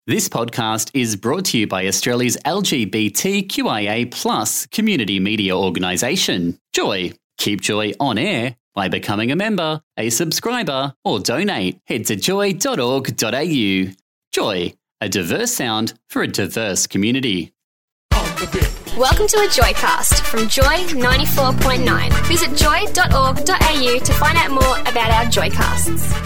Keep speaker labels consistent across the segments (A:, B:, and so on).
A: This podcast is brought to you by Australia's LGBTQIA+ community media organisation, Joy. Keep Joy on air by becoming a member, a subscriber, or donate. Head to joy.org.au. Joy, a diverse sound for a diverse community.
B: Welcome to a Joycast from Joy 94.9. Visit joy.org.au to find out more about our Joycasts.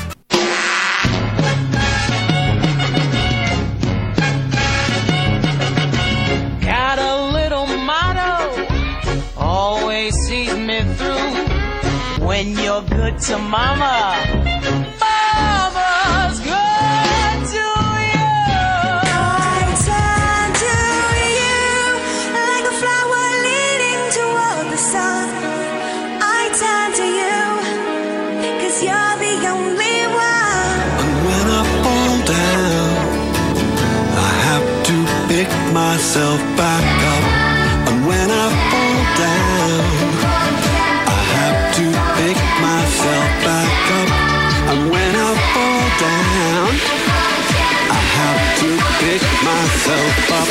C: Got a little motto, always sees me through. When you're good to mama, mama's good to you.
D: I turn to you like a flower leading toward the sun. I turn to you, 'cause you're the only one.
E: And when I fall down, I have to pick myself back up. And when I fall down, I have to pick myself back up. And when I fall down, I have to pick myself up.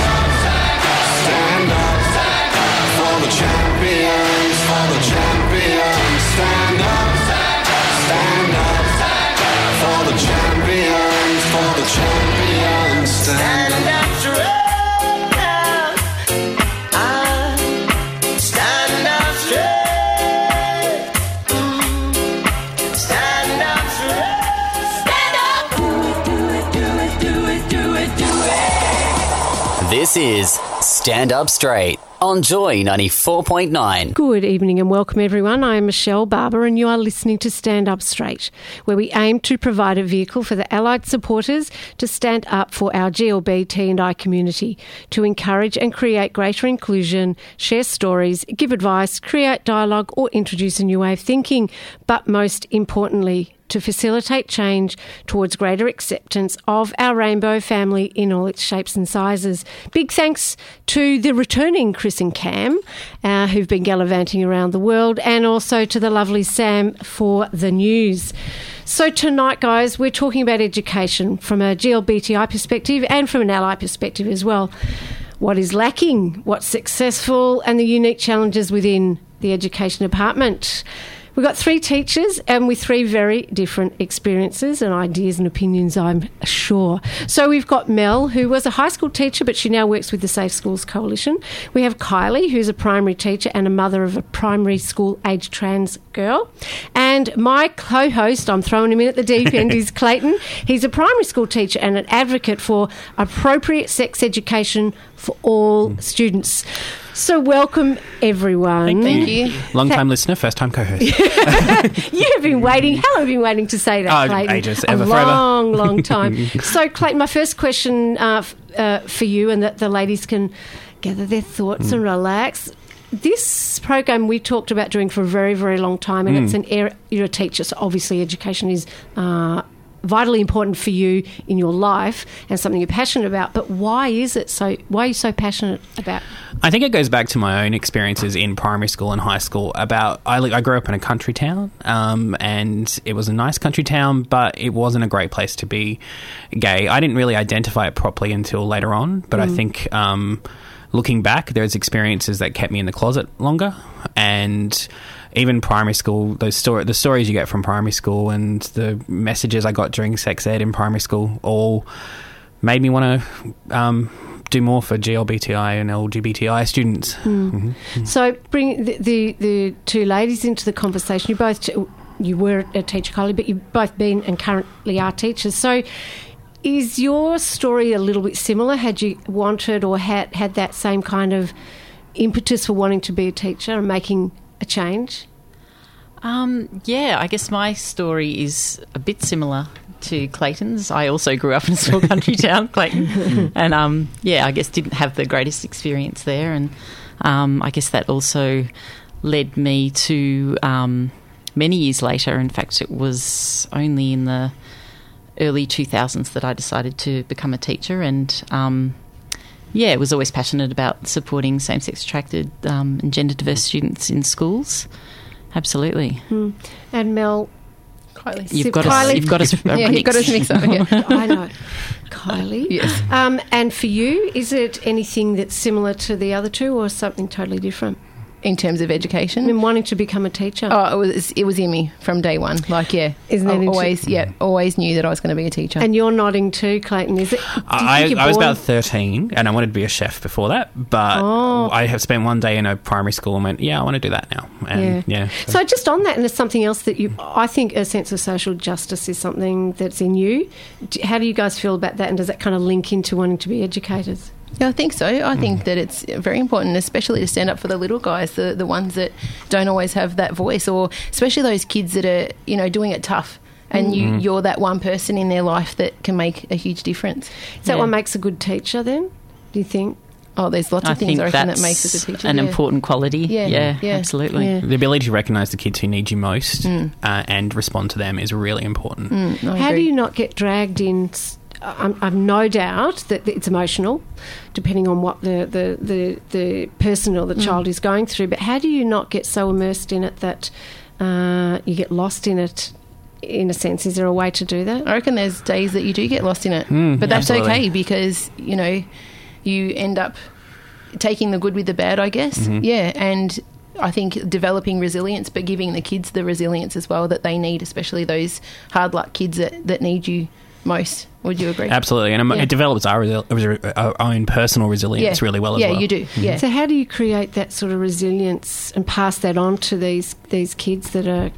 E: Stand up for the champions, for the champions. Stand up for the champions, for the champions. Stand up.
A: This is Stand Up Straight on Joy 94.9.
F: Good evening and welcome everyone. I am Michelle Barber and you are listening to Stand Up Straight, where we aim to provide a vehicle for the allied supporters to stand up for our GLBT&I community, to encourage and create greater inclusion, share stories, give advice, create dialogue or introduce a new way of thinking, but most importantly, to facilitate change towards greater acceptance of our rainbow family in all its shapes and sizes. Big thanks to the returning Chris and Cam, who've been gallivanting around the world, and also to the lovely Sam for the news. So tonight, guys, we're talking about education from a GLBTI perspective and from an ally perspective as well. What is lacking, what's successful, and the unique challenges within the education department. We've got three teachers and with three very different experiences and ideas and opinions, I'm sure. So we've got Mel, who was a high school teacher, but she now works with the Safe Schools Coalition. We have Kylie, who's a primary teacher and a mother of a primary school-aged trans girl. And my co-host, I'm throwing him in at the deep end, is Clayton. He's a primary school teacher and an advocate for appropriate sex education for all students. So welcome, everyone.
G: Thank you. Long-time listener, first-time co-host.
F: You've been waiting. How long have you been waiting to say that, Clayton?
G: Ages, ever,
F: forever. Long time. So, Clayton, my first question for you, and that the ladies can gather their thoughts and relax. This program we talked about doing for a very, very long time, and it's an area, you're a teacher, so obviously education is vitally important for you in your life and something you're passionate about. But why is it so? Why are you so passionate about?
G: I think it goes back to my own experiences in primary school and high school. I grew up in a country town, and it was a nice country town, but it wasn't a great place to be gay. I didn't really identify it properly until later on, but I think looking back, there's experiences that kept me in the closet longer, and even primary school, the stories you get from primary school and the messages I got during sex ed in primary school all made me want to do more for GLBTI and LGBTI students.
F: So bring the two ladies into the conversation. You were a teacher, Kylie, but you've both been and currently are teachers. So is your story a little bit similar? Had you wanted or had that same kind of impetus for wanting to be a teacher and making a change?
H: Yeah, I guess my story is a bit similar to Clayton's. I also grew up in a small country town, Clayton, and I guess didn't have the greatest experience there, and I guess that also led me to many years later. In fact, it was only in the early 2000s that I decided to become a teacher, and was always passionate about supporting same-sex attracted and gender diverse students in schools. Absolutely.
F: And Mel,
I: Kylie.
H: You've got
F: Kylie.
H: us. You've got us.
I: Yeah, you've got us mixed up. Yeah.
F: I know. Kylie.
I: Yes.
F: And for you, is it anything that's similar to the other two or something totally different?
I: In terms of education,
F: In wanting to become a teacher?
I: oh, it was in me from day one. Like, yeah,
F: Isn't it
I: always knew that I was going to be a teacher.
F: And you're nodding too, Clayton, is it?
G: I was about 13 and I wanted to be a chef before that, but I have spent one day in a primary school and went, I want to do that now. And
F: So just on that, and there's something else that I think a sense of social justice is something that's in you. How do you guys feel about that, and does that kind of link into wanting to be educators?
I: Yeah, I think so. I think that it's very important, especially to stand up for the little guys, the ones that don't always have that voice, or especially those kids that are, doing it tough. And you're that one person in their life that can make a huge difference.
F: Is that what makes a good teacher then, do you think?
I: Oh, there's lots of things I reckon that makes us a teacher.
H: An important quality.
I: Yeah,
H: Absolutely.
F: Yeah.
G: The ability to recognise the kids who need you most and respond to them is really important.
F: How do you not get dragged in? I've no doubt that it's emotional, depending on what the person or the child is going through. But how do you not get so immersed in it that you get lost in it? In a sense, is there a way to do that?
I: I reckon there's days that you do get lost in it, but that's okay because you end up taking the good with the bad, I guess. Yeah, and I think developing resilience, but giving the kids the resilience as well that they need, especially those hard luck kids that need you most. Would you agree?
G: Absolutely, and it develops our own personal resilience really well as well.
I: Yeah, you do. Yeah.
F: So how do you create that sort of resilience and pass that on to these kids that are,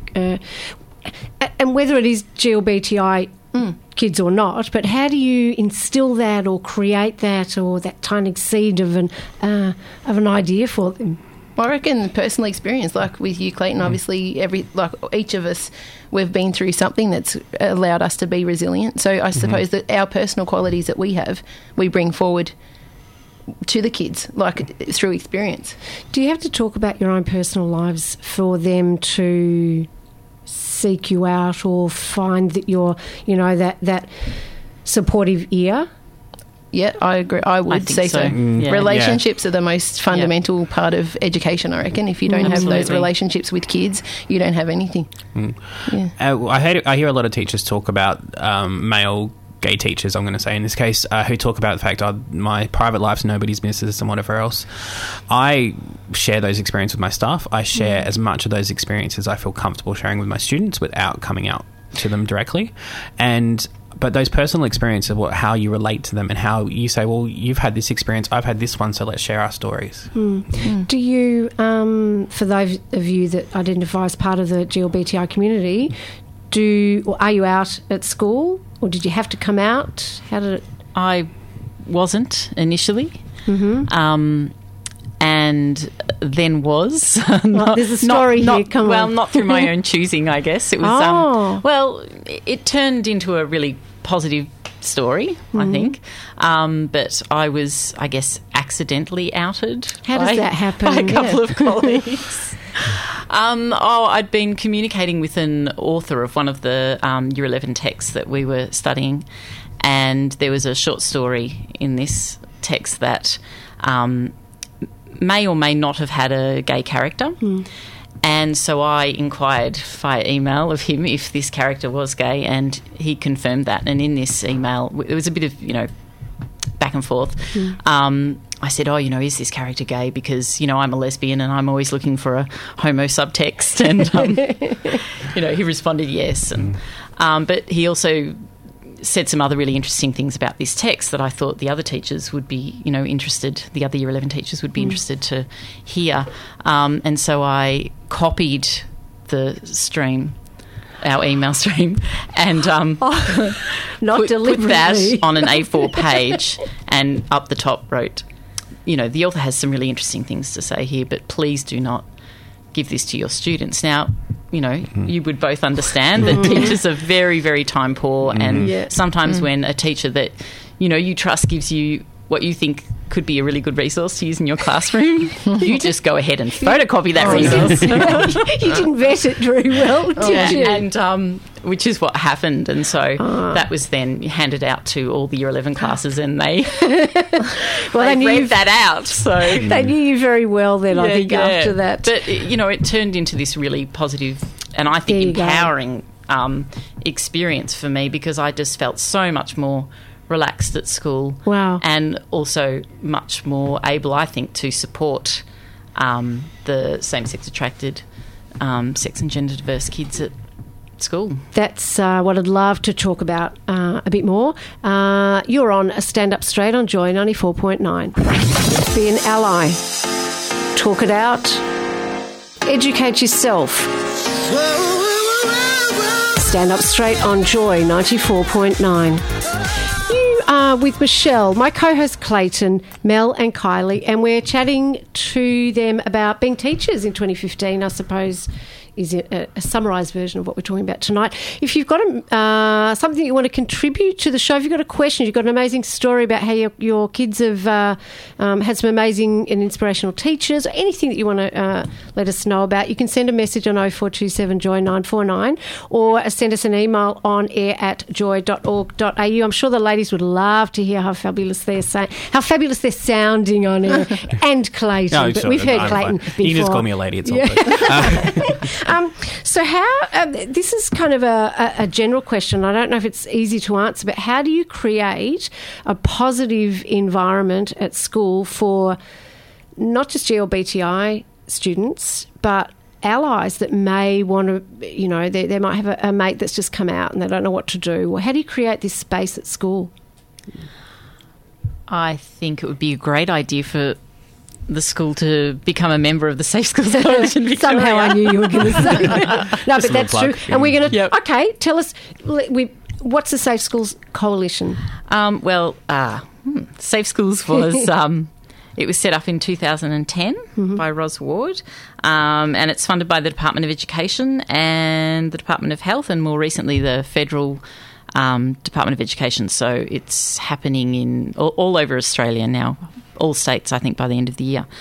F: and whether it is GLBTI kids or not, but how do you instill that or create that or that tiny seed of an idea for them?
I: Well, I reckon personal experience, like with you, Clayton, obviously each of us, we've been through something that's allowed us to be resilient. So I suppose that our personal qualities that we have, we bring forward to the kids, like through experience.
F: Do you have to talk about your own personal lives for them to seek you out or find that you're, that supportive ear?
I: Yeah, I agree. I would say so. Relationships are the most fundamental part of education, I reckon. If you don't have those relationships with kids, you don't have anything.
G: I hear a lot of teachers talk about male gay teachers, I'm going to say in this case, who talk about the fact my private life's nobody's business and whatever else. I share those experiences with my staff. I share as much of those experiences I feel comfortable sharing with my students without coming out to them directly. But those personal experiences, how you relate to them and how you say, well, you've had this experience, I've had this one, so let's share our stories.
F: Do you, for those of you that identify as part of the GLBTI community, are you out at school or did you have to come out? How did it?
H: I wasn't initially. And then was.
F: There's a story here, come on.
H: Well, not through my own choosing, I guess. It was, it turned into a really positive story, I think. But I was, I guess, accidentally outed.
F: How does that happen?
H: By a couple of colleagues. I'd been communicating with an author of one of the Year 11 texts that we were studying, and there was a short story in this text that may or may not have had a gay character. And so I inquired via email of him if this character was gay, and he confirmed that. And in this email, there was a bit of, back and forth. I said, is this character gay? Because, I'm a lesbian and I'm always looking for a homo subtext. And, he responded yes. And, but he also said some other really interesting things about this text that I thought the other teachers would be, interested, the other Year 11 teachers would be interested to hear. And so I copied the stream, our email stream, and
F: not deliberately.
H: Put that on an A4 page and up the top wrote, the author has some really interesting things to say here, but please do not give this to your students. Now, you would both understand that teachers are very, very time poor, and sometimes when a teacher that, you trust gives you what you think could be a really good resource to use in your classroom, you just go ahead and photocopy that resource.
F: You didn't vet it very well, did you?
H: And which is what happened. And so that was then handed out to all the Year 11 classes, and they they read that out. So
F: they knew you very well then, I think, after that.
H: But, it turned into this really positive and I think empowering experience for me because I just felt so much more relaxed at school.
F: Wow.
H: And also much more able, I think, to support the same-sex attracted, sex and gender diverse kids at school.
F: That's what I'd love to talk about a bit more. You're on a Stand Up Straight on Joy 94.9. Be an ally. Talk it out. Educate yourself. Stand Up Straight on Joy 94.9. You are with Michelle, my co-host Clayton, Mel and Kylie, and we're chatting to them about being teachers in 2015, I suppose, is a summarised version of what we're talking about tonight. If you've got something you want to contribute to the show, if you've got a question, you've got an amazing story about how your kids have had some amazing and inspirational teachers, or anything that you want to let us know about, you can send a message on 0427 Joy 949 or send us an email on air@joy.org.au. I'm sure the ladies would love to hear how fabulous they're sounding on air, and Clayton.
G: No,
F: but
G: sorry,
F: we've heard
G: I'm
F: Clayton
G: fine.
F: before.
G: You can just call me a lady. It's all good.
F: So how, this is kind of a general question. I don't know if it's easy to answer, but how do you create a positive environment at school for not just GLBTI students, but allies that may want to, they might have a mate that's just come out and they don't know what to do? Well, how do you create this space at school?
H: I think it would be a great idea for the school to become a member of the Safe Schools Coalition Victoria.
F: Somehow I knew you were going to say that. No, but that's true. And we're going to...
H: Yep.
F: Okay, tell us, what's the Safe Schools Coalition?
H: Safe Schools was... it was set up in 2010 by Ros Ward, and it's funded by the Department of Education and the Department of Health, and more recently the Federal Department of Education. So it's happening in all over Australia now, all states, I think, by the end of the year.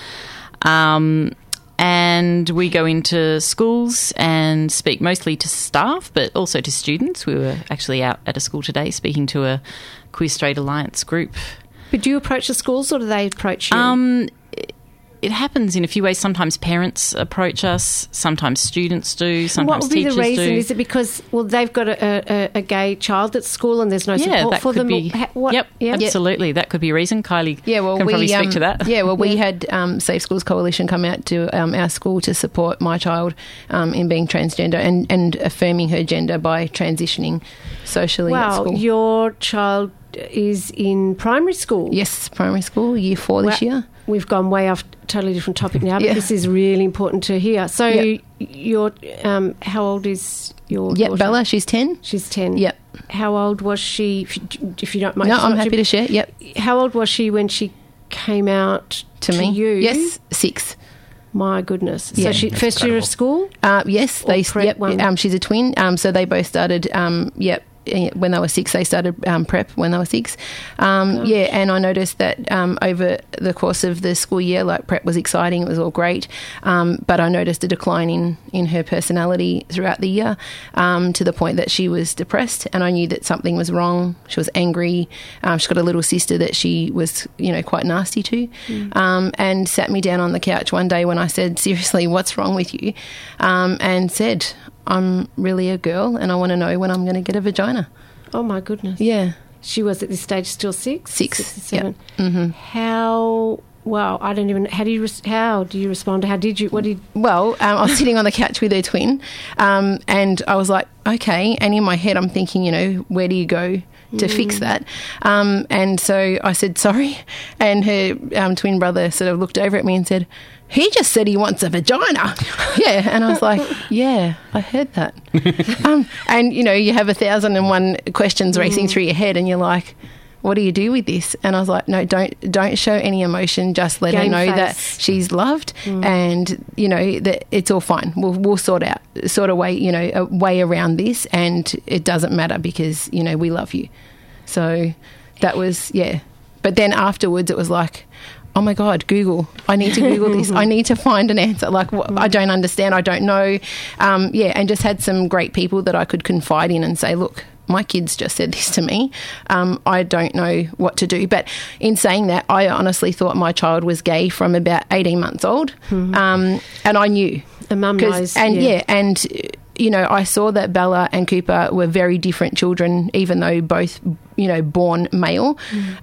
H: And we go into schools and speak mostly to staff, but also to students. We were actually out at a school today speaking to a Queer Straight Alliance group.
F: But do you approach the schools or do they approach you?
H: It happens in a few ways. Sometimes parents approach us, sometimes students do, sometimes teachers do.
F: What would be the reason? Is it because, they've got a gay child at school and there's no support for them?
H: Yep, absolutely. That could be a reason. Kylie can probably speak to that.
I: We had Safe Schools Coalition come out to our school to support my child in being transgender and affirming her gender by transitioning socially at school.
F: Your child is in primary school?
I: Yes, primary school, year 4 this year.
F: We've gone way off, totally different topic now, but this is really important to hear. So your how old is your daughter?
I: Bella, she's 10.
F: She's 10.
I: Yep.
F: How old was she, if you don't mind?
I: No, I'm happy to share, yep.
F: How old was she when she came out to
I: me?
F: You?
I: Yes, 6.
F: My goodness.
I: Yeah.
F: So she first year of school?
I: Yes. She's a twin, so they both started, when they were 6, they started prep when they were 6. And I noticed that over the course of the school year, prep was exciting, it was all great, but I noticed a decline in her personality throughout the year, to the point that she was depressed, and I knew that something was wrong. She was angry. She's got a little sister that she was, quite nasty to, and sat me down on the couch one day when I said, seriously, what's wrong with you? And said, I'm really a girl and I want to know when I'm going to get a vagina.
F: Oh, my goodness.
I: Yeah.
F: She was at this stage still 6?
I: 6.
F: 6 or 7.
I: Yep. Mm-hmm.
F: How do you respond? How did you, what did...
I: Well, I was sitting on the couch with her twin, and I was like, okay. And in my head, I'm thinking, where do you go to fix that? And so I said, sorry. And her twin brother sort of looked over at me and said, he just said he wants a vagina. Yeah. And I was like, yeah, I heard that. And, you have 1,001 questions racing through your head and you're like, what do you do with this? And I was like, no, don't show any emotion. Just let her know that she's loved and, that it's all fine. We'll sort a way around this, and it doesn't matter because, we love you. So that was, But then afterwards it was like, oh my God, Google. I need to Google this. I need to find an answer. I don't understand. I don't know. And just had some great people that I could confide in and say, look, my kids just said this to me. I don't know what to do. But in saying that, I honestly thought my child was gay from about 18 months old. And I knew.
F: The mum knows.
I: And I saw that Bella and Cooper were very different children, even though both, born male.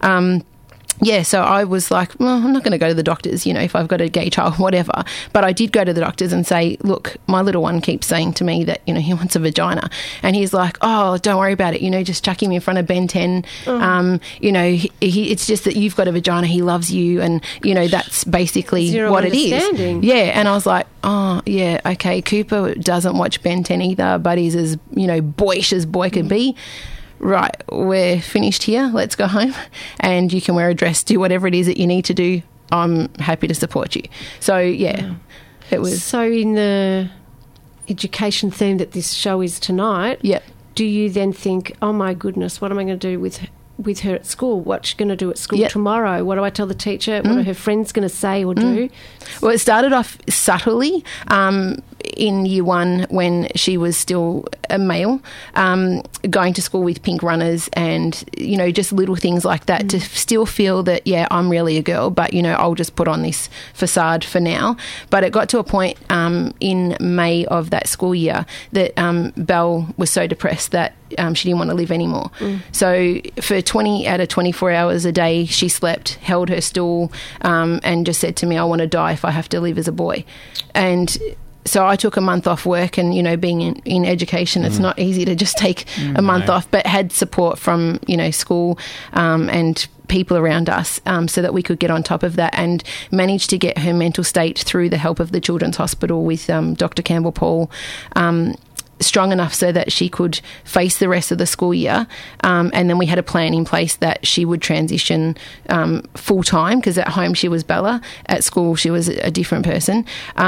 I: So I was like, well, I'm not going to go to the doctors, if I've got a gay child, whatever. But I did go to the doctors and say, look, my little one keeps saying to me that, he wants a vagina. And he's like, oh, don't worry about it. Just chuck him in front of Ben 10. It's just that you've got a vagina. He loves you. And, that's basically what it is. Yeah. And I was like, oh, yeah, okay. Cooper doesn't watch Ben 10 either, but he's as, boyish as boy could be. Right, we're finished here. Let's go home, and you can wear a dress, do whatever it is that you need to do. I'm happy to support you. So, it was.
F: So, in the education theme that this show is tonight, do you then think, oh my goodness, what am I going to do with her at school? What's she going to do at school tomorrow? What do I tell the teacher? What are her friends going to say or do?
I: Well, it started off subtly in year one when she was still a male, going to school with pink runners and, just little things like that to still feel that, I'm really a girl, but, I'll just put on this facade for now. But it got to a point in May of that school year that Belle was so depressed that she didn't want to live anymore. So for 20 out of 24 hours a day, she slept, held her stool, and just said to me, I want to die if I have to live as a boy. And so I took a month off work and, being in education, it's not easy to just take a month off, but had support from, school and people around us so that we could get on top of that and managed to get her mental state through the help of the Children's Hospital with Dr. Campbell Paul strong enough so that she could face the rest of the school year. And then we had a plan in place that she would transition full-time, because at home she was Bella, at school she was a different person,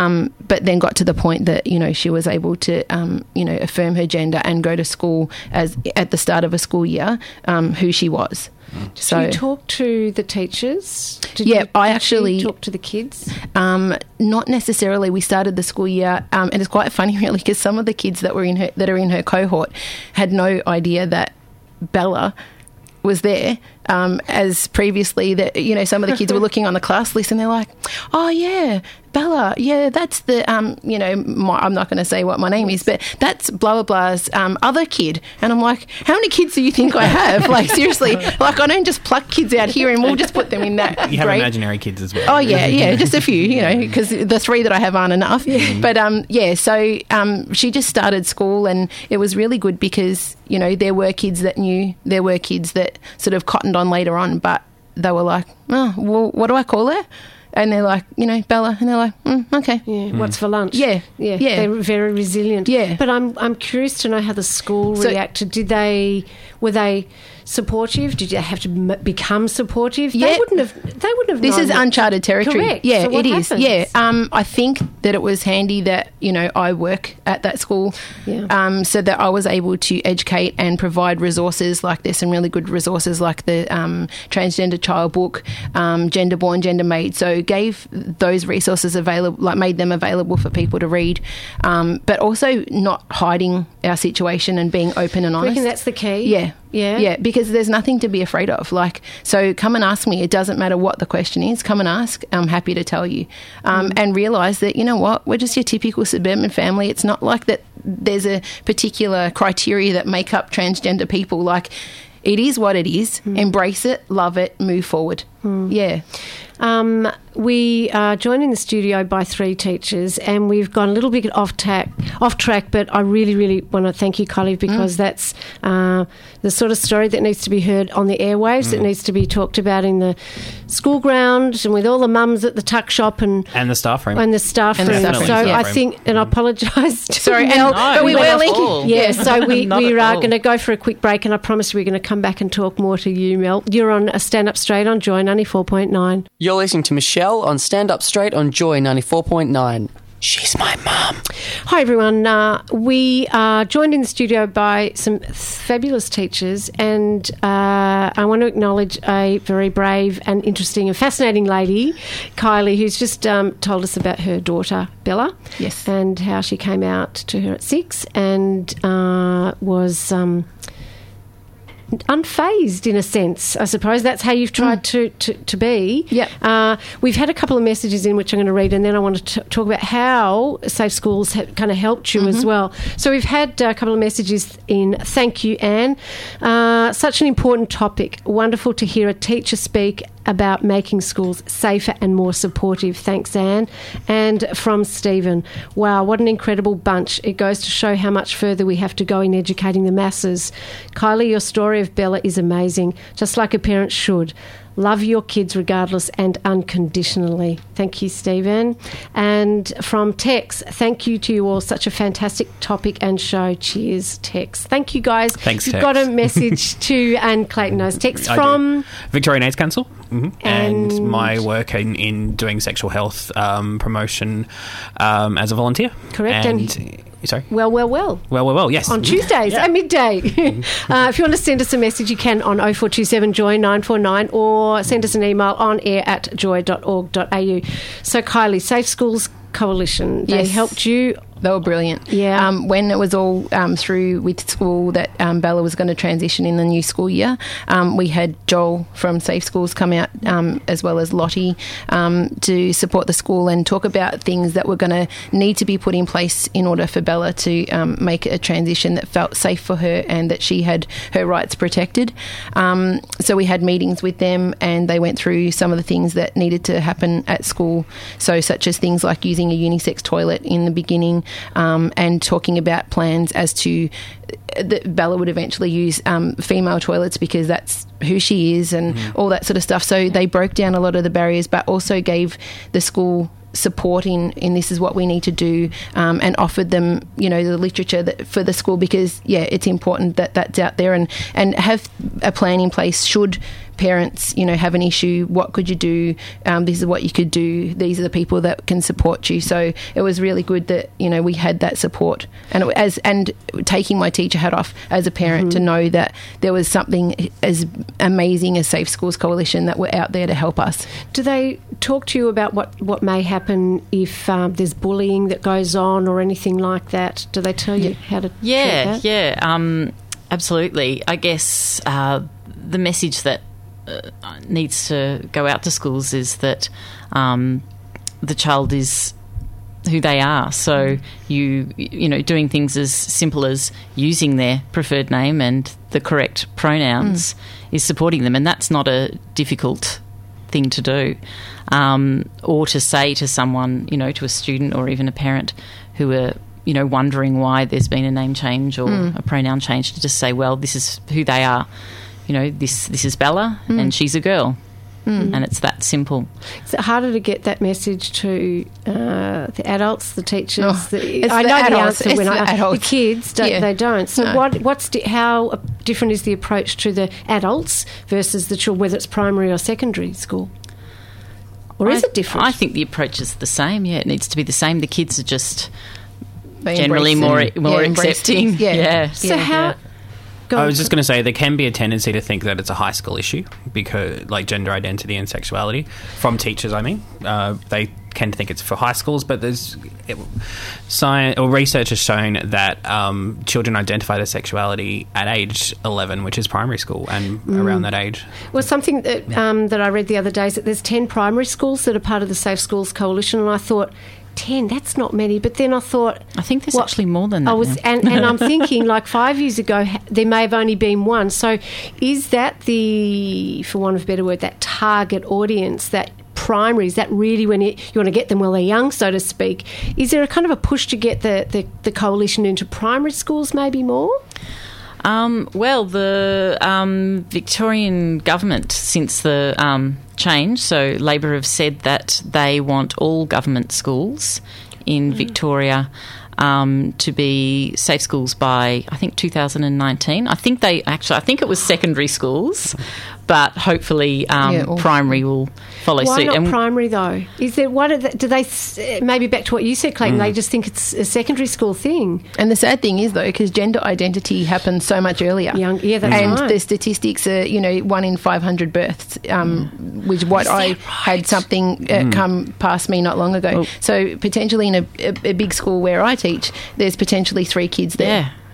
I: but then got to the point that, she was able to, affirm her gender and go to school as at the start of a school year, who she was.
F: So you talk to the teachers?
I: I actually
F: talk to the kids.
I: Not necessarily. We started the school year, and it's quite funny, really, because some of the kids that are in her cohort had no idea that Bella was there. As previously, that some of the kids were looking on the class list and they're like, "Oh yeah, Bella, that's the I'm not going to say what my name is, but that's blah blah blah's other kid." And I'm like, "How many kids do you think I have? Like seriously, like I don't just pluck kids out here and we'll just put them in that."
G: You have
I: grade.
G: Imaginary kids as well.
I: Oh yeah, just a few, because the 3 that I have aren't enough. But so she just started school and it was really good because there were kids that knew, there were kids that sort of cottoned on later on, but they were like, oh, well, what do I call her? And they're like, Bella, and they're like, okay.
F: Yeah, what's for lunch?
I: Yeah.
F: They're very resilient.
I: Yeah.
F: But I'm curious to know how the school reacted. Were they supportive? Did they have to become supportive?
I: Yeah.
F: They wouldn't have
I: This
F: known
I: is
F: that.
I: uncharted territory.
F: Correct.
I: Yeah,
F: So what
I: it is.
F: happens?
I: Yeah. I think that it was handy that, I work at that school so that I was able to educate and provide resources. Like there's some really good resources like the Transgender Child Book, Gender Born, Gender Made. So gave those resources available, like made them available for people to read, but also not hiding our situation and being open and honest.
F: I reckon that's the key.
I: Yeah, because there's nothing to be afraid of. Like, so come and ask me. It doesn't matter what the question is. Come and ask. I'm happy to tell you. And realise that, we're just your typical suburban family. It's not like that there's a particular criteria that make up transgender people. Like, it is what it is. Embrace it, love it, move forward. Yeah.
F: We are joined in the studio by 3 teachers, and we've gone a little bit off track, but I really, really want to thank you, Kylie, because that's the sort of story that needs to be heard on the airwaves, that needs to be talked about in the school ground and with all the mums at the tuck shop and
G: the staff room.
F: And the staff room. So I think, and I apologise to
I: Sorry,
F: Mel,
I: but we were linking.
F: Yeah, so we are going to go for a quick break, and I promise we're going to come back and talk more to you, Mel. You're on Stand Up Straight on Joy 94.9.
J: You're listening to Michelle on Stand Up Straight on Joy 94.9. She's my mum.
F: Hi, everyone. We are joined in the studio by some fabulous teachers, and I want to acknowledge a very brave and interesting and fascinating lady, Kylie, who's just told us about her daughter, Bella.
I: Yes.
F: And how she came out to her at 6 and was unfazed in a sense. I suppose that's how you've tried to be.
I: Yep.
F: We've had a couple of messages in which I'm going to read, and then I want to talk about how Safe Schools have kind of helped you as well. So we've had a couple of messages in. Thank you, Anne. Such an important topic. Wonderful to hear a teacher speak about making schools safer and more supportive. Thanks, Anne. And from Stephen, wow, what an incredible bunch. It goes to show how much further we have to go in educating the masses. Kylie, your story of Bella is amazing, just like a parent should. Love your kids regardless and unconditionally. Thank you, Stephen. And from Tex, thank you to you all. Such a fantastic topic and show. Cheers, Tex. Thank you, guys.
G: Thanks,
F: You've
G: Tex.
F: got a message to Anne Clayton knows. Tex from
G: Victorian AIDS Council. And my work in doing sexual health promotion as a volunteer.
F: Correct.
G: And sorry?
F: Well,
G: yes.
F: On Tuesdays at midday. If you want to send us a message, you can on 0427 Joy 949 or send us an email on air at joy.org.au. So, Kylie, Safe Schools Coalition, they helped you.
I: They were brilliant.
F: Yeah.
I: When it was all through with school that Bella was going to transition in the new school year, we had Joel from Safe Schools come out as well as Lottie to support the school and talk about things that were going to need to be put in place in order for Bella to make a transition that felt safe for her and that she had her rights protected. So we had meetings with them and they went through some of the things that needed to happen at school, so such as things like using a unisex toilet in the beginning, and talking about plans as to that Bella would eventually use female toilets because that's who she is and all that sort of stuff. So they broke down a lot of the barriers but also gave the school support in this is what we need to do, and offered them, the literature for the school because, it's important that that's out there and have a plan in place should parents, have an issue. What could you do? This is what you could do. These are the people that can support you. So it was really good that, we had that support. And taking my teacher hat off as a parent to know that there was something as amazing as Safe Schools Coalition that were out there to help us.
F: Do they talk to you about what may happen if there's bullying that goes on or anything like that? Do they tell you how to treat that?
H: Yeah, absolutely. I guess the message that needs to go out to schools is that the child is who they are. So doing things as simple as using their preferred name and the correct pronouns is supporting them, and that's not a difficult thing to do. Or to say to someone, to a student or even a parent who are wondering why there's been a name change or a pronoun change, to just say, well, this is who they are. This is Bella and she's a girl. And it's that simple.
F: Is it harder to get that message to the adults, the teachers?
I: I know the answer when
F: the kids, they don't. So how different is the approach to the adults versus the children, whether it's primary or secondary school? Or is it different?
H: I think the approach is the same, it needs to be the same. The kids are just generally more accepting.
F: So how...
G: I was just going to say there can be a tendency to think that it's a high school issue because, like, gender identity and sexuality from teachers. I mean, they can think it's for high schools, but science or research has shown that children identify their sexuality at age 11, which is primary school, and around that age.
F: Well, something that I read the other day is that there's 10 primary schools that are part of the Safe Schools Coalition, and I thought, 10, that's not many. But then I thought...
H: I think there's actually more than that.
F: And I'm thinking, like 5 years ago, there may have only been one. So is that for want of a better word, that target audience, that primary, is that really when you want to get them while they're young, so to speak? Is there a kind of a push to get the coalition into primary schools maybe more?
H: Well, the Victorian government, since the change, so Labor have said that they want all government schools in Victoria to be safe schools by, I think, 2019. I think it was secondary schools, but hopefully primary will follow
F: suit.
H: Why
F: not primary though? Is there do they maybe back to what you said, Clayton? They just think it's a secondary school thing.
I: And the sad thing is though, because gender identity happens so much earlier.
F: That's
I: and
F: right.
I: The statistics are 1 in 500 births, which I had something come past me not long ago. So potentially in a big school where I teach, there's potentially 3 kids there.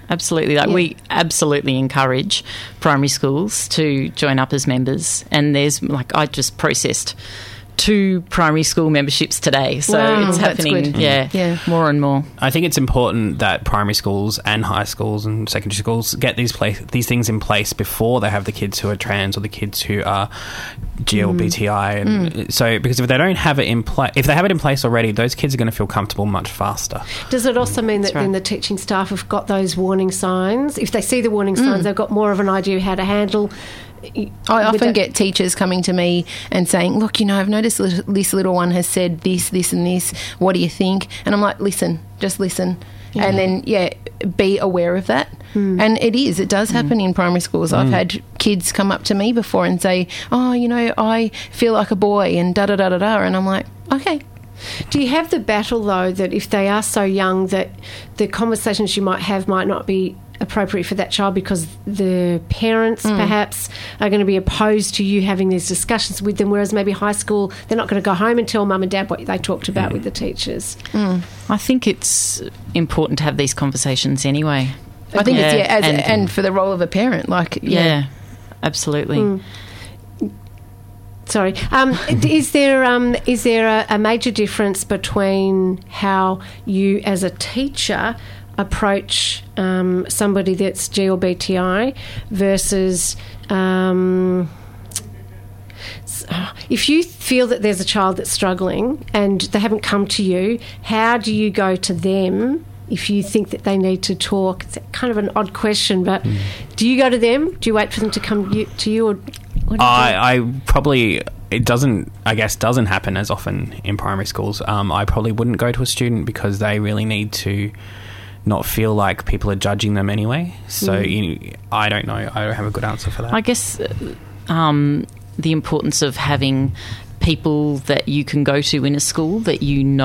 H: absolutely. Like we absolutely encourage primary schools to join up as members. And there's I just processed 2 primary school memberships today, so it's happening. Yeah, more and more.
G: I think it's important that primary schools and high schools and secondary schools get these things in place before they have the kids who are trans or the kids who are GLBTI, and so because if they don't have it in place, if they have it in place already, those kids are going to feel comfortable much faster.
F: Does it also mean that then the teaching staff have got those warning signs? If they see the warning signs, they've got more of an idea how to handle.
I: I often get teachers coming to me and saying, look, I've noticed this little one has said this, this and this. What do you think? And I'm like, listen, just listen. Yeah. And then, be aware of that. And it does happen in primary schools. I've had kids come up to me before and say, oh, I feel like a boy and da-da-da-da-da. And I'm like, okay.
F: Do you have the battle, though, that if they are so young that the conversations you might have might not be appropriate for that child because the parents perhaps are going to be opposed to you having these discussions with them, whereas maybe high school, they're not going to go home and tell mum and dad what they talked about with the teachers?
H: I think it's important to have these conversations anyway.
I: I think it's, and for the role of a parent,
H: absolutely.
F: Sorry. Is there a major difference between how you as a teacher approach somebody that's GLBTI versus if you feel that there's a child that's struggling and they haven't come to you, how do you go to them if you think that they need to talk? It's kind of an odd question, but do you go to them? Do you wait for them to come to you? Or what do you do? It doesn't happen as often in primary schools. I probably wouldn't go to a student because they really need to not feel like people are judging them anyway. So I don't know. I don't have a good answer for that.
H: I guess the importance of having people that you can go to in a school that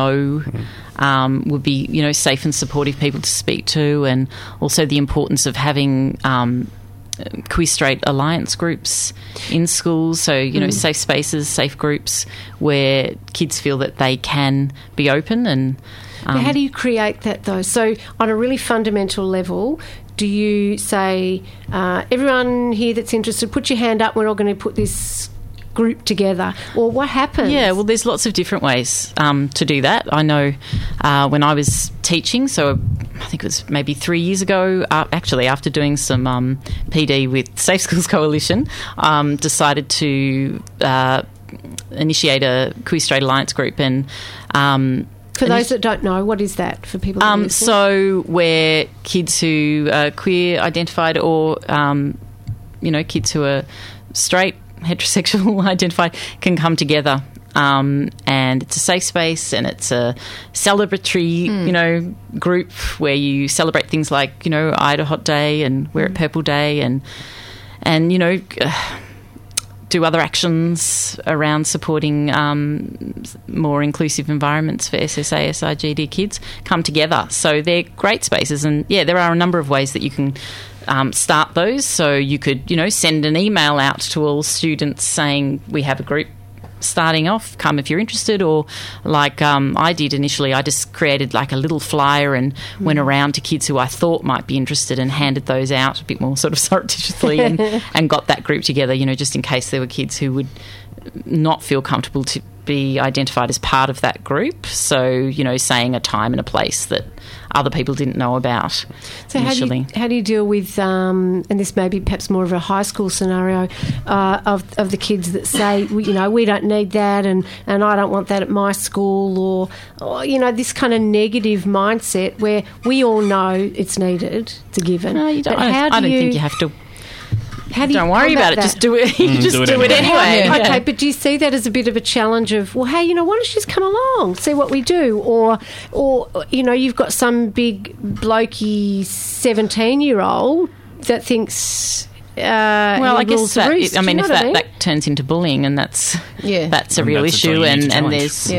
H: would be safe and supportive people to speak to, and also the importance of having Queer Straight Alliance groups in schools, so safe spaces, safe groups where kids feel that they can be open. And how do you create that, though? So on a really fundamental level, do you say, everyone here that's interested, put your hand up, we're all going to put this group together, or what happens? Yeah, well, there's lots of different ways to do that. I know when I was teaching, so I think it was maybe 3 years ago, actually after doing some PD with Safe Schools Coalition, decided to initiate a Queer Straight Alliance group. And for those that don't know, what is that for people? So where kids who are queer identified or kids who are straight, heterosexual identified can come together, and it's a safe space, and it's a celebratory group where you celebrate things like Ida Hot Day and Wear It Purple Day, and do other actions around supporting more inclusive environments for SSA, SRGD kids come together. So they're great spaces, and there are a number of ways that you can start those. So you could, send an email out to all students saying we have a group starting off, come if you're interested, or like I did initially, I just created like a little flyer and went around to kids who I thought might be interested and handed those out a bit more sort of surreptitiously and got that group together, just in case there were kids who would not feel comfortable to be identified as part of that group. So, saying a time and a place that other people didn't know about initially. How do you deal with, and this may be perhaps more of a high school scenario, of the kids that say, we don't need that and I don't want that at my school, or this kind of negative mindset where we all know it's needed, it's a given. No, you don't. I don't think you have to. Don't worry about it. Just do it. You just do it anyway. Yeah. Okay, but do you see that as a bit of a challenge of, well, hey, why don't you just come along, see what we do? Or you've got some big blokey 17-year-old that thinks. Well, I guess that. That turns into bullying, and that's a real issue. And there's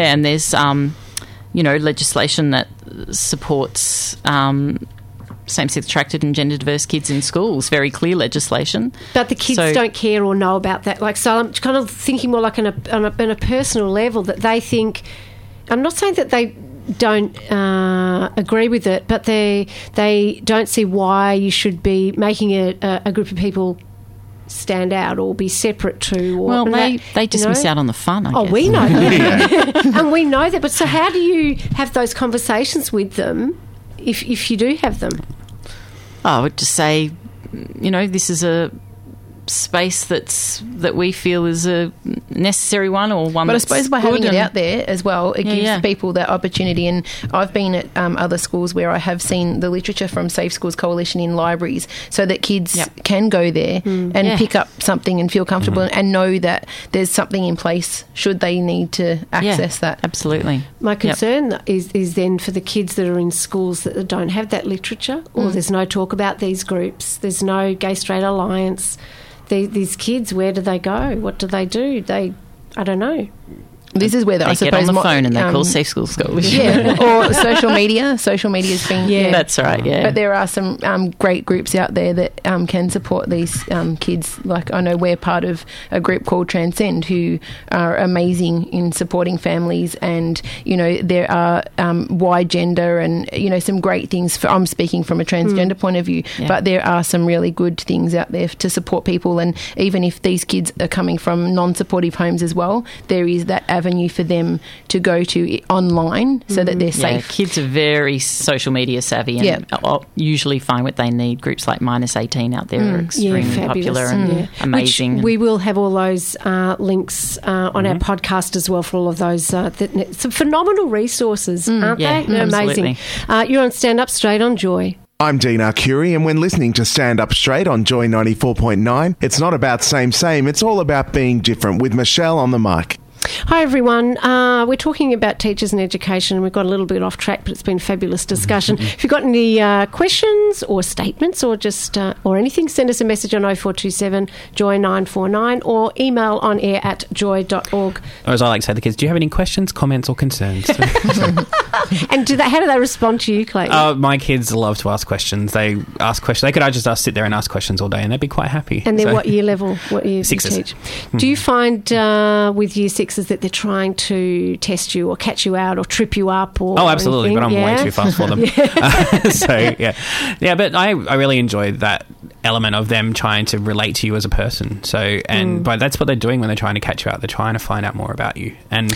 H: legislation that supports. Same-sex attracted and gender-diverse kids in schools, very clear legislation. But the kids don't care or know about that. So I'm kind of thinking more like on a personal level that they think... I'm not saying that they
F: don't agree with it, but they don't see why you should be making a group of people stand out or be separate to. Or,
H: well, they just miss out on the fun, I guess.
F: We know that. And we know that. But so how do you have those conversations with them if you do have them?
H: I would just say, this is a space that we feel is a necessary one, or one.
I: But I
H: that's
I: suppose by having it out there as well, it gives people that opportunity. And I've been at other schools where I have seen the literature from Safe Schools Coalition in libraries, so that kids can go there and pick up something and feel comfortable and know that there's something in place should they need to access that.
H: Absolutely.
F: My concern is then for the kids that are in schools that don't have that literature, or there's no talk about these groups, there's no Gay Straight Alliance. These kids, where do they go? What do? I don't know.
I: This is where
H: they get on the phone and they call Safe Schools Coalition.
I: Yeah, or social media. Social media's been...
H: Yeah, that's right, yeah.
I: But there are some great groups out there that can support these kids. Like, I know we're part of a group called Transcend, who are amazing in supporting families, and, there are wide gender and, some great things. I'm speaking from a transgender point of view, but there are some really good things out there to support people. And even if these kids are coming from non-supportive homes as well, there is that avenue for them to go to online so that they're safe.
H: Kids are very social media savvy and usually find what they need. Groups like Minus 18 out there are extremely popular and amazing.
F: Which we will have all those links on our podcast as well for all of those. Some phenomenal resources, aren't they? They're amazing. You're on Stand Up Straight on Joy.
K: I'm Dean Arcuri, and when listening to Stand Up Straight on Joy 94.9, it's not about same, it's all about being different, with Michelle on the mic.
F: Hi everyone, we're talking about teachers and education. We've got a little bit off track, but it's been a fabulous discussion. If you've got any questions or statements or just or anything, send us a message on 0427 Joy 949 or email on air at joy.org.
G: Or as I like to say to the kids, do you have any questions, comments or concerns?
F: And how do they respond to you, Clayton?
G: My kids love to ask questions. They ask questions. They could just sit there and ask questions all day and they'd be quite happy.
F: And then what year level? What year do you teach? Do you find with year 6 that they're trying to test you or catch you out or trip you up? Or
G: absolutely,
F: anything?
G: but I'm way too fast for them. But I really enjoy that element of them trying to relate to you as a person. But that's what they're doing when they're trying to catch you out. They're trying to find out more about you. And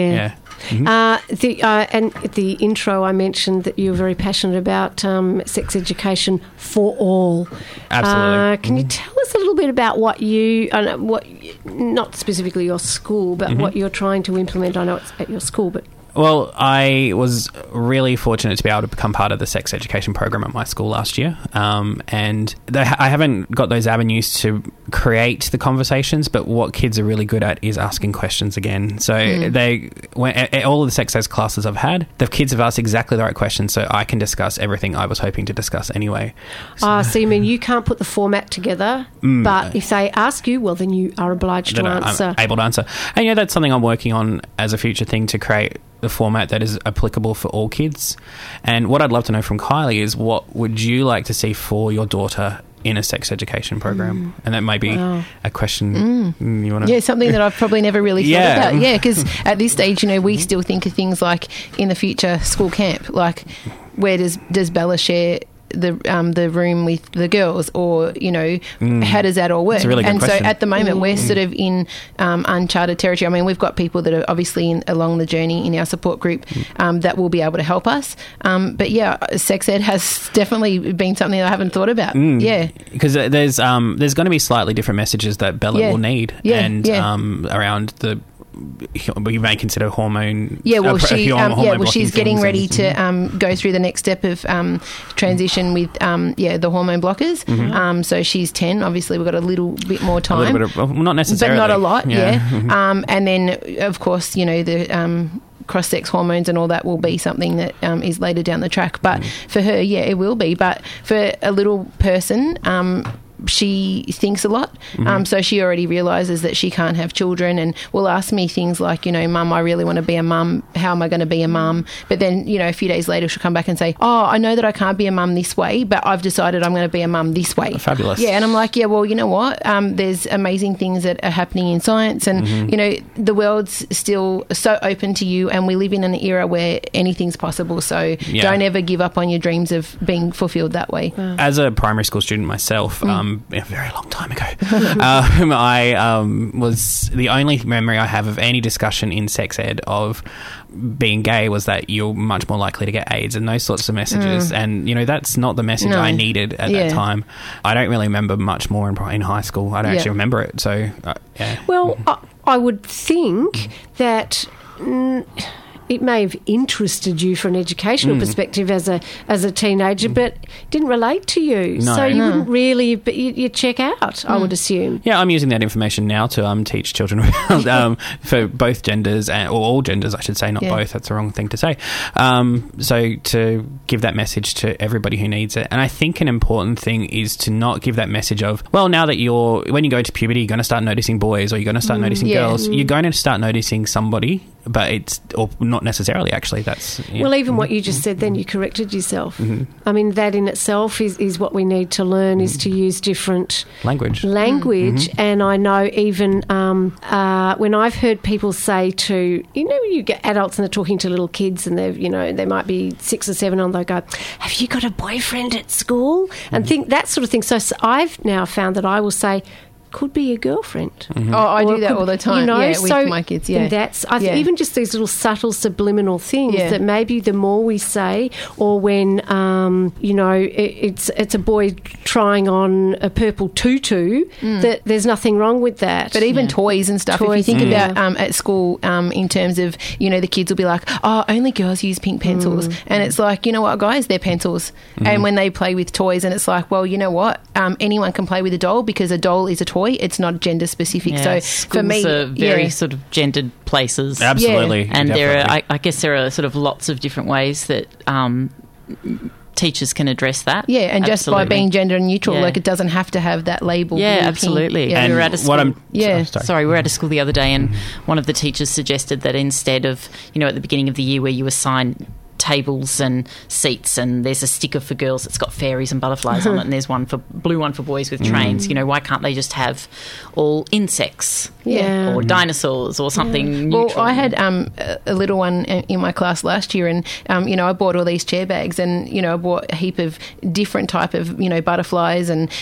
G: the intro, I mentioned that you're very passionate about sex education for all. Absolutely.
F: Can you tell us a little bit about what not specifically your school, but what you're trying to implement? I know it's at your school, but...
G: Well, I was really fortunate to be able to become part of the sex education program at my school last year, and I haven't got those avenues to create the conversations, but what kids are really good at is asking questions again. So all of the sex ed classes I've had, the kids have asked exactly the right questions, so I can discuss everything I was hoping to discuss anyway.
F: So you mean you can't put the format together, but if they ask you, well, then you are obliged to answer.
G: I'm able to answer. And that's something I'm working on as a future thing, to create the format that is applicable for all kids. And what I'd love to know from Kylie is, what would you like to see for your daughter in a sex education program? And that might be a question you want to...
I: Yeah, something that I've probably never really thought about. Yeah, because at this stage, we still think of things like, in the future, school camp. Like, where does Bella share the room with the girls, or how does that all work?
G: It's a really good question.
I: So at the moment we're sort of in uncharted territory. I mean, we've got people that are obviously along the journey in our support group that will be able to help us, but sex ed has definitely been something I haven't thought about.
G: Because there's going to be slightly different messages that Bella will need, around the... You may consider hormone.
I: She's getting ready to go through the next step of transition with the hormone blockers. So she's 10. Obviously, we've got a little bit more time.
G: Not necessarily,
I: but not a lot. And then, of course, the cross-sex hormones and all that will be something that is later down the track. But for her, it will be. But for a little person, she thinks a lot. So she already realises that she can't have children, and will ask me things like, Mum, I really want to be a mum. How am I going to be a mum? But then, a few days later, she'll come back and say, oh, I know that I can't be a mum this way, but I've decided I'm going to be a mum this way.
G: Fabulous.
I: Yeah, and I'm like, yeah, well, you know what? There's amazing things that are happening in science, and, the world's still so open to you, and we live in an era where anything's possible. So don't ever give up on your dreams of being fulfilled that way.
G: As a primary school student myself, a very long time ago, I was the only memory I have of any discussion in sex ed of being gay was that you're much more likely to get AIDS and those sorts of messages. And, that's not the message I needed at that time. I don't really remember much more in high school. I don't actually remember it. So,
F: Well, I would think that it may have interested you from an educational perspective as a teenager, but didn't relate to you.
G: No.
F: So you wouldn't really, but you'd check out, I would assume.
G: Yeah, I'm using that information now to teach children for both genders, or all genders, I should say, not both. That's the wrong thing to say. So to give that message to everybody who needs it. And I think an important thing is to not give that message of, well, now that when you go to puberty, you're going to start noticing boys or you're going to start noticing girls. You're going to start noticing somebody, but or not necessarily, actually. That's
F: well, even what you just said then, you corrected yourself. I mean, that in itself is what we need to learn, is to use different
G: language.
F: And I know even when I've heard people say to, you get adults and they're talking to little kids and they might be 6 or 7 and they'll go, have you got a boyfriend at school? And think that sort of thing. So I've now found that I will say, could be a girlfriend.
I: Oh, I do that all the time. With my kids. Yeah,
F: that's even just these little subtle subliminal things that maybe the more we say, or when it's a boy trying on a purple tutu, that there's nothing wrong with that.
I: But even toys and stuff. If you think about at school, in terms of the kids will be like, oh, only girls use pink pencils, and it's like, you know what, guys, they're pencils. And when they play with toys, and it's like, well, you know what, anyone can play with a doll because a doll is a toy. It's not gender specific. So for me,
H: are very sort of gendered places.
G: Absolutely.
H: And there are, I guess there are sort of lots of different ways that teachers can address that.
I: Yeah, and just by being gender neutral, like it doesn't have to have that label.
H: Yeah, absolutely.
G: And
H: we were at a school.
G: Sorry,
H: we were at a school the other day, and one of the teachers suggested that instead of, at the beginning of the year where you assign tables and seats, and there's a sticker for girls that's got fairies and butterflies on it, and there's blue one for boys with trains. Why can't they just have all insects or dinosaurs or something neutral?
I: Well, I had a little one in my class last year, and I bought all these chair bags, and I bought a heap of different type of butterflies and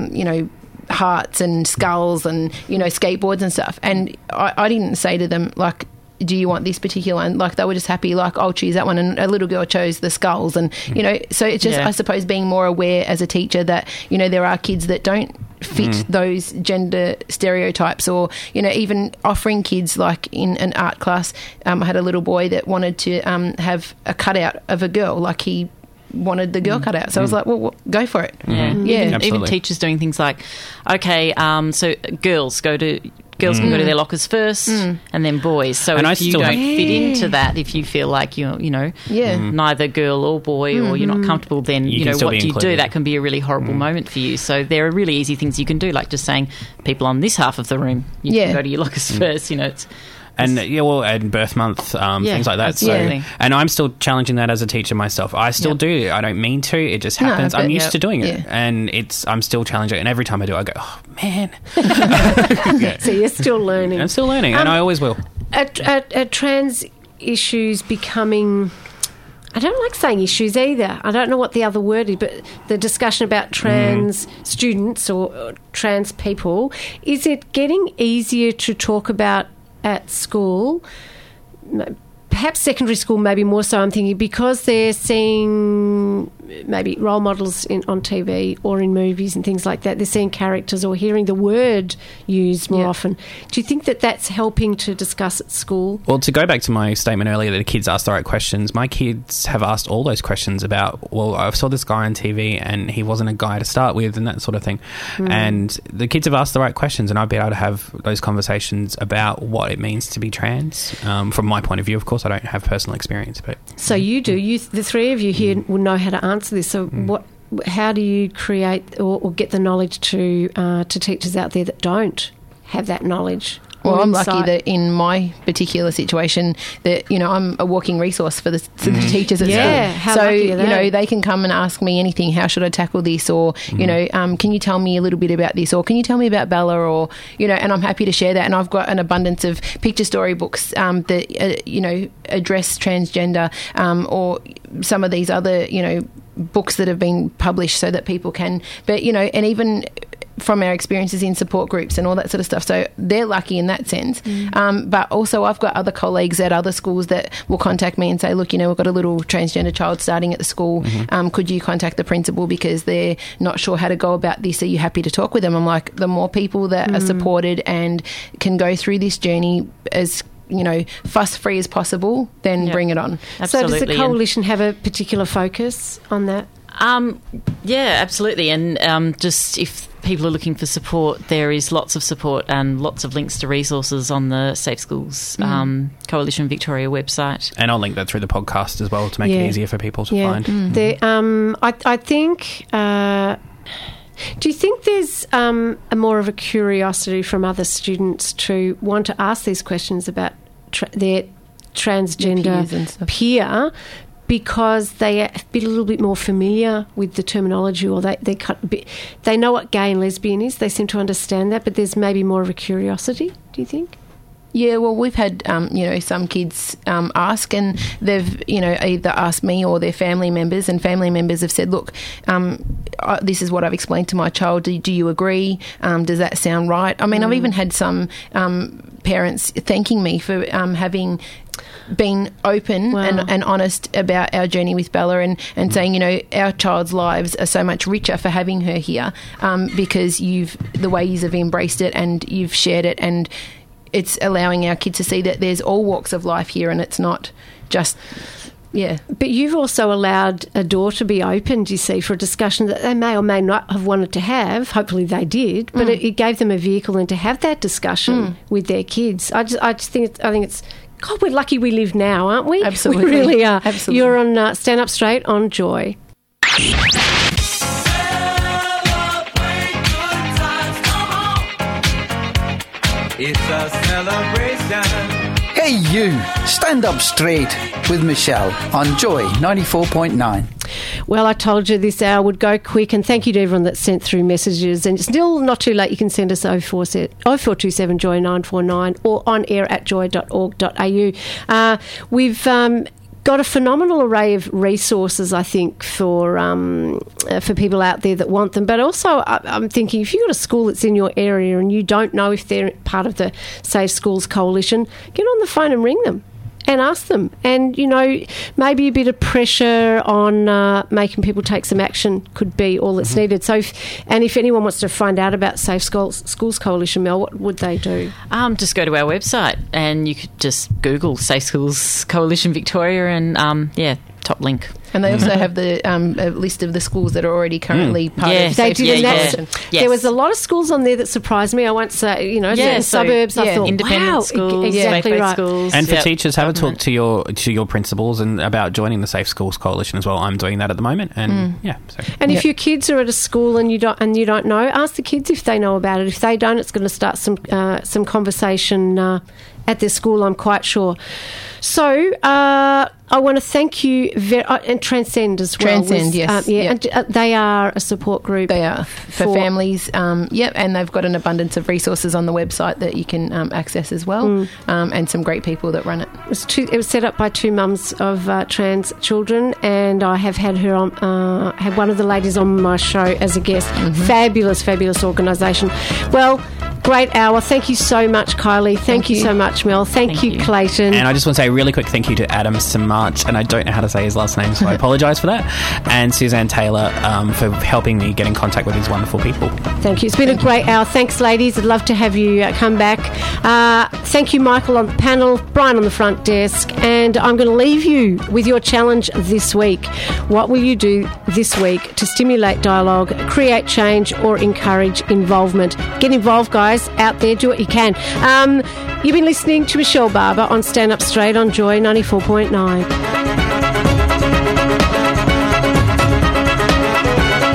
I: hearts and skulls and skateboards and stuff, and I didn't say to them like, do you want this particular one? Like, they were just happy, like, I'll choose that one. And a little girl chose the skulls. And, so it's just, I suppose, being more aware as a teacher that, there are kids that don't fit those gender stereotypes, or, even offering kids, like in an art class, I had a little boy that wanted to have a cutout of a girl, like he wanted the girl cut out. So I was like, well, go for it.
H: Even teachers doing things like, okay, so girls can go to their lockers first, and then boys. So if you don't fit into that, if you feel like you're, neither girl or boy, or you're not comfortable, then what do you do? That can be a really horrible moment for you. So there are really easy things you can do, like just saying, people on this half of the room, you can go to your lockers first. It's
G: and and birth month, things like that.
H: Absolutely.
G: So, and I'm still challenging that as a teacher myself. I still do. I don't mean to. It just happens. I'm used to doing it, and I'm still challenging it. And every time I do, I go, oh man.
F: So you're still learning.
G: I'm still learning, and I always will.
F: Are trans issues becoming? I don't like saying issues either. I don't know what the other word is, but the discussion about trans students or trans people, is it getting easier to talk about at school? Perhaps secondary school, maybe more so, I'm thinking, because they're seeing maybe role models on TV or in movies and things like that. They're seeing characters or hearing the word used more often. Do you think that that's helping to discuss at school?
G: Well, to go back to my statement earlier that the kids ask the right questions, my kids have asked all those questions about, well, I saw this guy on TV and he wasn't a guy to start with and that sort of thing. And the kids have asked the right questions, and I've been able to have those conversations about what it means to be trans. From my point of view, of course, I don't have personal experience. But
F: so you do. The three of you here will know how to answer this. So how do you create or get the knowledge to teachers out there that don't have that knowledge?
I: Well, I'm lucky that in my particular situation that, I'm a walking resource for the teachers at school.
F: So,
I: they can come and ask me anything. How should I tackle this? Or, can you tell me a little bit about this? Or can you tell me about Bella? Or, and I'm happy to share that. And I've got an abundance of picture story books that, address transgender or some of these other, books that have been published so that people can, and even from our experiences in support groups and all that sort of stuff. So they're lucky in that sense. But also I've got other colleagues at other schools that will contact me and say, look, we've got a little transgender child starting at the school. Could you contact the principal because they're not sure how to go about this? Are you happy to talk with them? I'm like, the more people that are supported and can go through this journey as fuss-free as possible, then bring it on.
H: Absolutely.
F: So does the coalition have a particular focus on that?
H: Yeah, absolutely. And just if people are looking for support, there is lots of support and lots of links to resources on the Safe Schools Coalition Victoria website.
G: And I'll link that through the podcast as well to make it easier for people to find.
F: I think... do you think there's a more of a curiosity from other students to want to ask these questions about their transgender peer because they are a little bit more familiar with the terminology, or they know what gay and lesbian is, they seem to understand that, but there's maybe more of a curiosity, do you think?
I: Yeah, well, we've had, some kids ask, and they've, either asked me or their family members, and family members have said, look, this is what I've explained to my child. Do you agree? Does that sound right? I mean, I've even had some parents thanking me for having been open and honest about our journey with Bella and saying, our child's lives are so much richer for having her here because the way you have embraced it and you've shared it, and it's allowing our kids to see that there's all walks of life here and it's not just... Yeah.
F: But you've also allowed a door to be opened, you see, for a discussion that they may or may not have wanted to have. Hopefully they did, but it gave them a vehicle and to have that discussion with their kids. I think it's God, we're lucky we live now, aren't we?
I: Absolutely.
F: We really are.
I: Absolutely.
F: You're on Stand Up Straight on Joy.
L: It's a celebration.
M: Hey you, Stand Up Straight with Michelle on Joy 94.9.
F: Well, I told you this hour would go quick, and thank you to everyone that sent through messages. And it's still not too late. You can send us 0427 Joy 949 or on air at joy.org.au. We've got a phenomenal array of resources, I think, for people out there that want them. But also, I'm thinking, if you've got a school that's in your area and you don't know if they're part of the Safe Schools Coalition, get on the phone and ring them and ask them. And, maybe a bit of pressure on making people take some action could be all that's needed. So, if anyone wants to find out about Safe Schools Coalition, Mel, what would they do?
H: Just go to our website and you could just Google Safe Schools Coalition Victoria and, top link.
I: And they also have the a list of the schools that are already currently part of
F: they
I: Safe
F: do.
I: Schools
F: Yes. There was a lot of schools on there that surprised me. I won't say, certain suburbs. I thought,
H: independent schools,
F: exactly right.
H: Schools.
G: And for teachers, have a talk to your principals and about joining the Safe Schools Coalition as well. I'm doing that at the moment, and
F: And if your kids are at a school and you don't know, ask the kids if they know about it. If they don't, it's going to start some conversation at their school, I'm quite sure. So I want to thank you and Transcend as well.
I: Transcend, yes.
F: And they are a support group.
I: They are for families. And they've got an abundance of resources on the website that you can access as well, and some great people that run it.
F: It was set up by two mums of trans children, and I have had her on, had one of the ladies on my show as a guest. Fabulous organisation. Well, great hour. Thank you so much, Kylie. Thank you so much, Mel. Thank you, Clayton.
G: And I just want to say a really quick thank you to Adam Samart, and I don't know how to say his last name, so I apologise for that, and Suzanne Taylor for helping me get in contact with these wonderful people.
F: Thank you. It's been a great hour. Thanks, ladies. I'd love to have you come back. Thank you, Michael, on the panel, Brian on the front desk, and I'm going to leave you with your challenge this week. What will you do this week to stimulate dialogue, create change, or encourage involvement? Get involved, guys, out there. Do what you can. You've been listening to Michelle Barber on Stand Up Straight on Joy 94.9.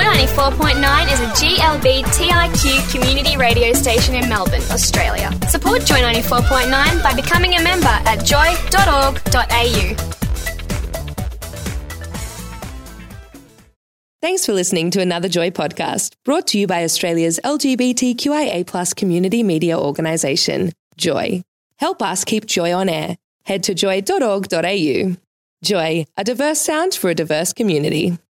B: Joy 94.9 is a GLBTIQ community radio station in Melbourne, Australia. Support Joy 94.9 by becoming a member at joy.org.au.
N: Thanks for listening to another Joy podcast, brought to you by Australia's LGBTQIA+ community media organisation, Joy. Help us keep Joy on air. Head to joy.org.au. Joy, a diverse sound for a diverse community.